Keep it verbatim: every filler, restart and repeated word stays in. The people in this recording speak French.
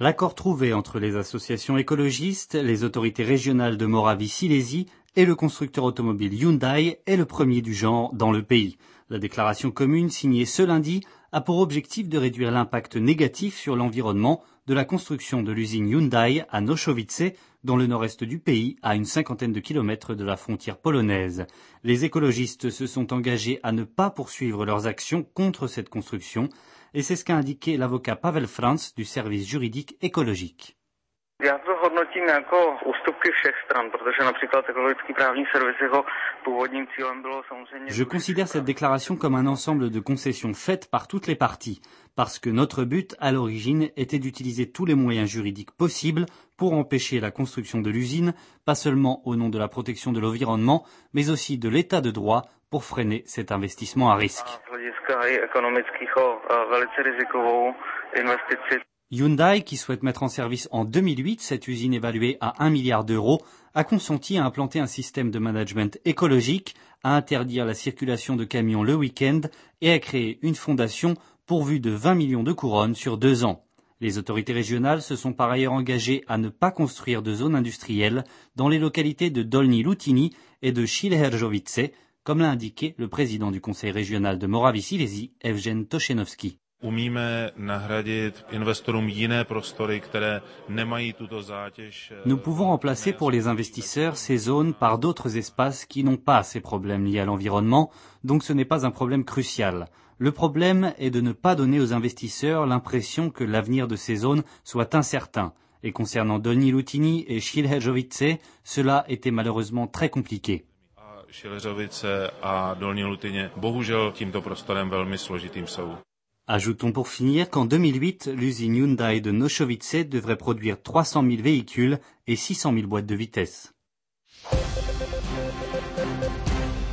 L'accord trouvé entre les associations écologistes, les autorités régionales de Moravie-Silésie et le constructeur automobile Hyundai est le premier du genre dans le pays. La déclaration commune signée ce lundi a pour objectif de réduire l'impact négatif sur l'environnement de la construction de l'usine Hyundai à Nochovice, dans le nord-est du pays, à une cinquantaine de kilomètres de la frontière polonaise. Les écologistes se sont engagés à ne pas poursuivre leurs actions contre cette construction, et c'est ce qu'a indiqué l'avocat Pavel Franc du service juridique écologique. Já to hodnotím jako ústupky všech stran, protože například ekologický právní servis jeho původním cílem bylo samozřejmě... Je considère cette déclaration comme un ensemble de concessions faites par toutes les parties, parce que notre but, à l'origine, était d'utiliser tous les moyens juridiques possibles pour empêcher la construction de l'usine, pas seulement au nom de la protection de l'environnement, mais aussi de l'état de droit pour freiner cet investissement à risque. Hyundai, qui souhaite mettre en service en deux mille huit cette usine évaluée à un milliard d'euros, a consenti à implanter un système de management écologique, à interdire la circulation de camions le week-end et à créer une fondation pourvue de vingt millions de couronnes sur deux ans. Les autorités régionales se sont par ailleurs engagées à ne pas construire de zones industrielles dans les localités de Dolní Lutiny et de Šilherzovice, comme l'a indiqué le président du conseil régional de Moravie-Silésie, Evžen Tošenovský. Nous pouvons remplacer pour les investisseurs ces zones par d'autres espaces qui n'ont pas ces problèmes liés à l'environnement, donc ce n'est pas un problème crucial. Le problème est de ne pas donner aux investisseurs l'impression que l'avenir de ces zones soit incertain. Et concernant Dolní Lutiny et Šilherzovice, cela était malheureusement très compliqué. Ajoutons pour finir qu'en deux mille huit, l'usine Hyundai de Nochovice devrait produire trois cent mille véhicules et six cent mille boîtes de vitesse.